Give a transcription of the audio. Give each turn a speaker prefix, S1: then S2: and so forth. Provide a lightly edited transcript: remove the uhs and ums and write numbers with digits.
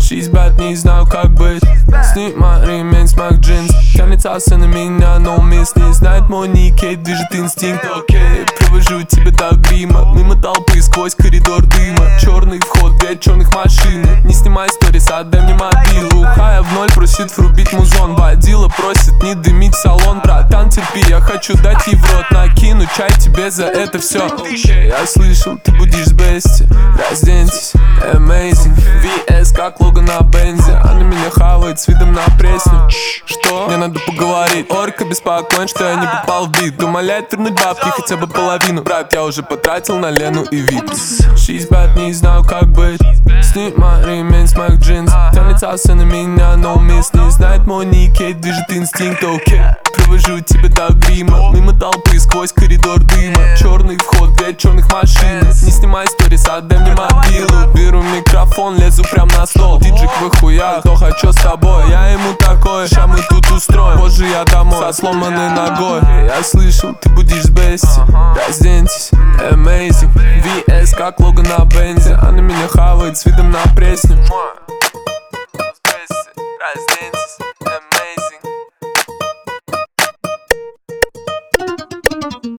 S1: 6 бат, не знаю как быть. Снимай ремень с моих джинс. Тянется на меня, но мисс не знает мой ник. Движет инстинкт, окей. Провожу тебя до грима. Мимо толпы, сквозь коридор дыма. Черный вход, 5 черных машин. Не снимай сторис, отдай мне мобилу. Хая в ноль, просит врубить музон. Водила просит не дымить салон. Братан, терпи, я хочу дать ей в рот. Накину чай тебе за это все. Я слышал, ты будешь с Бести. Разденьтесь, amazing. VS как лого на бензе. Она меня хавает с видом на пресню. Что? Мне надо поговорить. Орка беспокоен, что я не попал в бит. Умоляет вернуть бабки, хотя бы половину. Брат, я уже потратил на Лену и Випс. 6 бат, не знаю как быть. Снимай ремень с моих джинс. Тянется на меня, но мисс не знает мой ник. Движет инстинкт, окей. Провожу тебя до грима. Мимо толпы, сквозь коридор дыма. Черный вход, 5 черных машин. Не снимай сторис, отдай мне мобилу. Беру микрофон, лезу прям на стол. Диджик выхуя, кто хочу с тобой. Я ему такой, ща мы тут устроим. Позже я домой, со сломанной ногой. Я слышал, ты будешь с Бести. Разденьтесь, amazing. VS как лого на бензе. Она меня хавает с видом на пресню. Разденьтесь.